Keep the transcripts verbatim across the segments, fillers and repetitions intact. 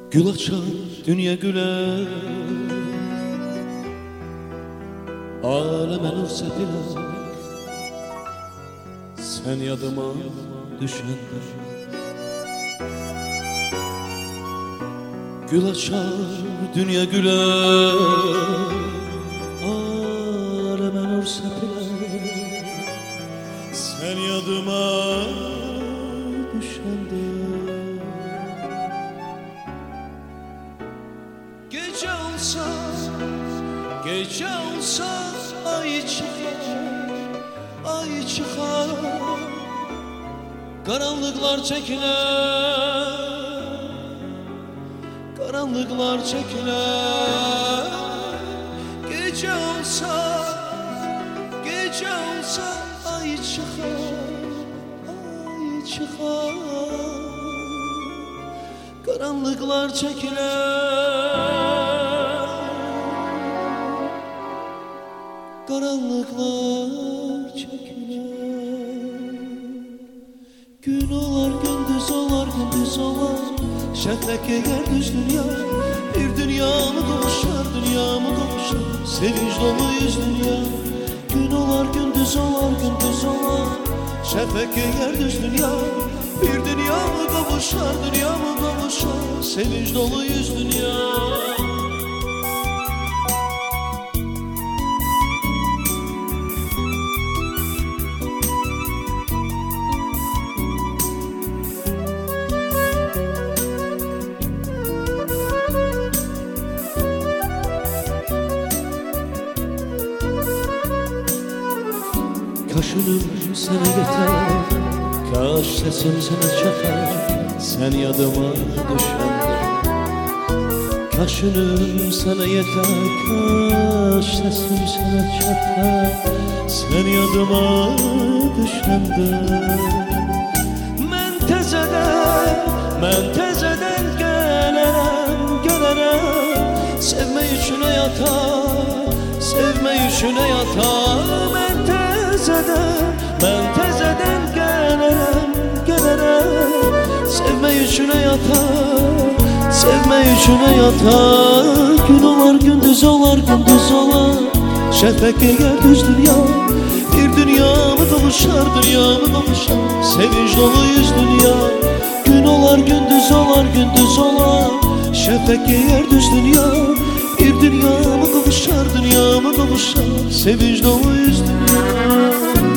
Gül açar dünya güler, aleme nur sepiler. Sen yadıma düşende gül açar dünya güler, aleme nur sepiler. Sen yadıma düşende gece olsa, gece olsa ay çıkar, ay çıkar. Karanlıklar çekiler, karanlıklar çekiler. Gece olsa, gece olsa ay çıkar, ay çıkar. Karanlıklar çekiler, karanlıklar çekiler. Gün olar, gündüz olar, gündüz olar. Şefek eğer düz dünya, bir dünya mı kavuşar, dünya mı kavuşar. Sevinç dolu yüz dünya. Gün olar, gündüz olar, gündüz olar. Şefek eğer düz dünya, bir dünya mı kavuşar, dünya mı kavuşar. Sevinç dolu yüz dünya. Kaşını sana yeter, kaş sesim sana çatar. Sen yadıma düşende kaşını sana yeter, kaş sesim sana çatar. Sen yadıma düşende men tezeden, men tezeden gelenem, gelenem. Sevme içine yatar, sevme içine yatar. Men tezeden, men tezeden gelenem, gelenem. Sevme içine yatar, sevme içine yatar. Gün olar, gündüz olar, gündüz olar. Şefek eğer düz dünya, bir dünya mı kavuşar, dünya mı kavuşar. Sevinç dolu yüz dünya. Gün olar, gündüz olar, gündüz olar. Şefek eğer düz dünya, bir dünya mı kavuşar, dünya mı kavuşar. Sevinç dolu yüz dünya.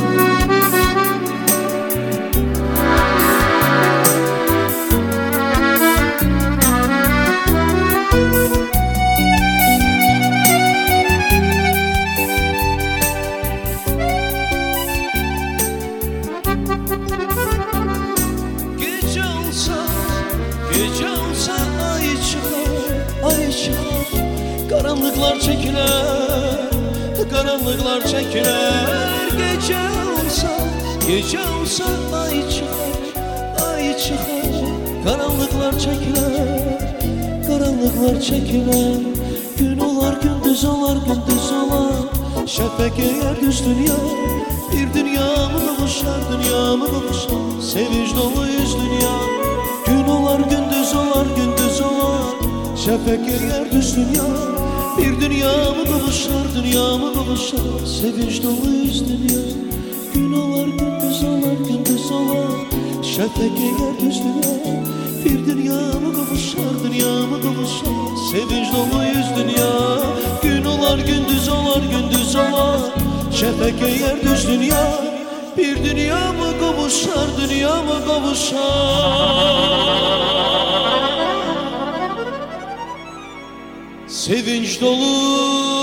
Gece olsa, gece olsa ay çıkar, ay çıkar. Karanlıklar çekiler, karanlıklar çekiler. Gece olsa, gece olsa ay çıkar, ay çıkar. Karanlıklar çekiler, karanlıklar çekiler. Gün olar, gündüz olar, gündüz olar. Şefek eğer düz dünya, bir dünya mı kavuşar, dünya mı kavuşar. Sevinç dolu yüz dünya. Gün olar, gündüz olar, gündüz olar. Şefek eğer düz dünya, bir dünya mı kavuşar, dünya mı kavuşar. Sevinç dolu yüz dünya. Gün olar, gündüz olar, gündüz olar. Şefek eğer düz dünya, bir dünya mı kavuşar, dünya mı kavuşar. Sevinç dolu yüz dünya. Gün olar, gündüz olar, gündüz olar. Şefek eğer düz dünya, bir dünya mı kavuşar, dünya mı kavuşar. Sevinç dolu